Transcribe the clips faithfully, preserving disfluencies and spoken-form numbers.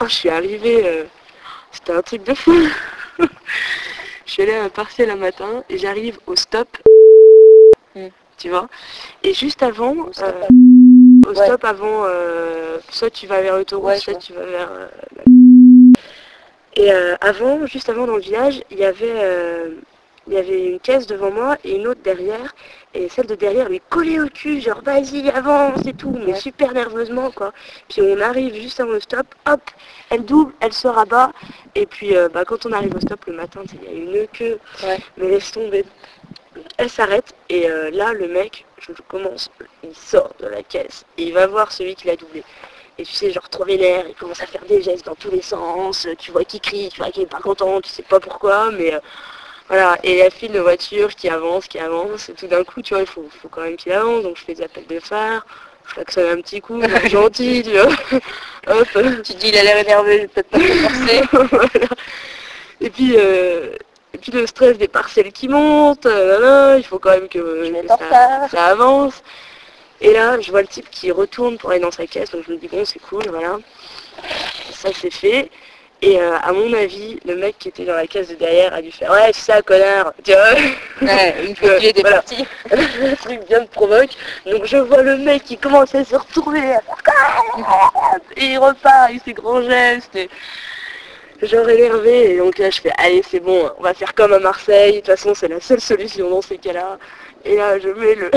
je suis arrivée, euh, c'était un truc de fou. Je suis allée à un partiel un matin et j'arrive au stop, mm. tu vois. Et juste avant, au stop, euh, au stop ouais. avant, euh, soit tu vas vers l'autoroute, ouais, soit tu vas vers... Euh, la... Et euh, avant, juste avant dans le village, il y avait... Euh, il y avait une caisse devant moi et une autre derrière, et celle de derrière lui collait au cul, genre vas-y avance et tout, mais ouais. super nerveusement quoi. Puis on arrive juste avant le stop, hop, elle double, elle se rabat, et puis euh, bah, quand on arrive au stop le matin, il y a une queue, ouais. mais laisse tomber. Elle s'arrête, et euh, là le mec, je commence, il sort de la caisse, et il va voir celui qui l'a doublé. Et tu sais, genre trop vénère, il commence à faire des gestes dans tous les sens, tu vois qu'il crie, tu vois qu'il est pas content, tu sais pas pourquoi, mais... Euh, Voilà, et la file de voiture qui avance, qui avance, et tout d'un coup, tu vois, il faut, faut quand même qu'il avance, donc je fais des appels de phare, je klaxonne un petit coup, genre gentil, tu vois. Hop. Tu te dis, il a l'air énervé, je vais peut-être pas te forcer. Voilà. Et puis, euh, et puis le stress des parcelles qui montent, là, là, il faut quand même que, que ça, ça avance. Et là, je vois le type qui retourne pour aller dans sa caisse, donc je me dis, bon, c'est cool, voilà. Ça, c'est fait. Et euh, à mon avis, le mec qui était dans la caisse de derrière a dû faire « Ouais, c'est ça, connard !» Tu vois. Ouais, une fois qu'il était voilà. parti. Le truc bien me provoque. Donc je vois le mec qui commence à se retourner, à faire « Et il repart avec ses grands gestes. Et... genre énervé. Et donc là, je fais « Allez, c'est bon, on va faire comme à Marseille. De toute façon, c'est la seule solution dans ces cas-là. » Et là, je mets le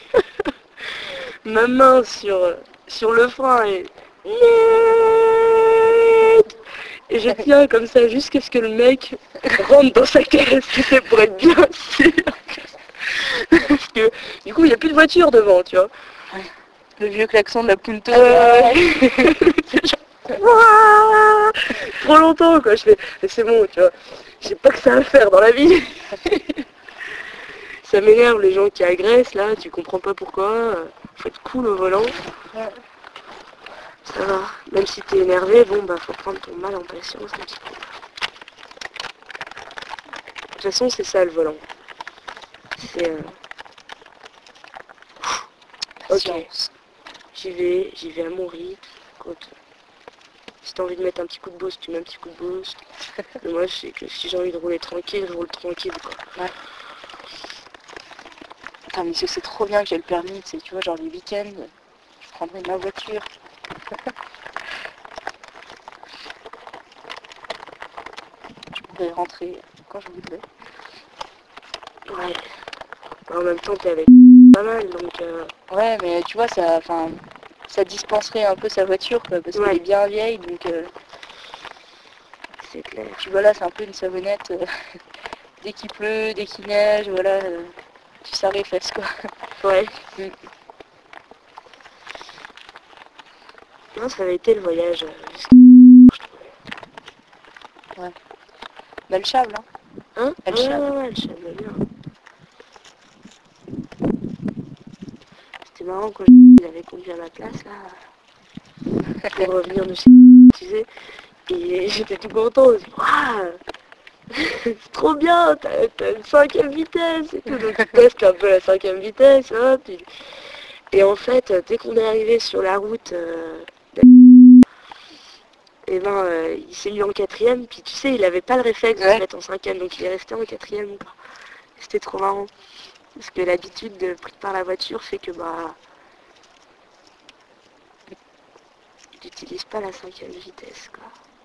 ma main sur, sur le frein et... Et je tiens comme ça jusqu'à ce que le mec rentre dans sa caisse, tu sais, pour être bien sûr. Parce que du coup, il n'y a plus de voiture devant, tu vois. Ouais. Le vieux klaxon de la Punto. Euh... c'est genre... trop longtemps, quoi. Je fais, c'est bon, tu vois. Je sais pas que ça à faire dans la vie. Ça m'énerve, les gens qui agressent, là, tu comprends pas pourquoi. Faut être cool au volant. Ouais. Ça va. Même si t'es énervé, bon, bah, faut prendre ton mal en patience un petit peu. De toute façon, c'est ça, le volant. C'est... Euh... Ok. J'y vais, j'y vais à mon rythme. Écoute, si t'as envie de mettre un petit coup de boost, tu mets un petit coup de boost. Mais moi, je sais que si j'ai envie de rouler tranquille, je roule tranquille, quoi. Ouais. Putain, mais c'est trop bien que j'ai le permis, tu vois, genre les week-ends, je prendrai ma voiture. Je pourrais rentrer quand je voudrais. Ouais. En même temps, t'es avec pas mal, donc... Euh... Ouais, mais tu vois, ça, enfin, ça dispenserait un peu sa voiture, quoi, parce ouais. qu'elle est bien vieille, donc... Euh... C'est clair. Tu vois, là, c'est un peu une savonnette. Euh... dès qu'il pleut, dès qu'il neige, voilà, euh... tu sers les fesses, quoi. Ouais. Mm. Non, ça avait été le voyage. Ouais. Bah, le chable, hein. Hein Elle ah, ouais, chable. ouais, ouais, le chable, bien. C'était marrant quand il avait conduit à ma place, là, pour revenir de chez tu sais, et j'étais tout content. Waouh, c'est trop bien, t'as, t'as une cinquième vitesse et tout. Donc tu testes un peu la cinquième vitesse, hop. Et, et en fait, dès qu'on est arrivé sur la route, euh, et ben, euh, il s'est mis en quatrième, puis tu sais, il avait pas le réflexe de ouais. se mettre en cinquième, donc il est resté en quatrième. Quoi. C'était trop marrant. Parce que l'habitude de pris par la voiture fait que bah il n'utilise pas la cinquième vitesse quoi.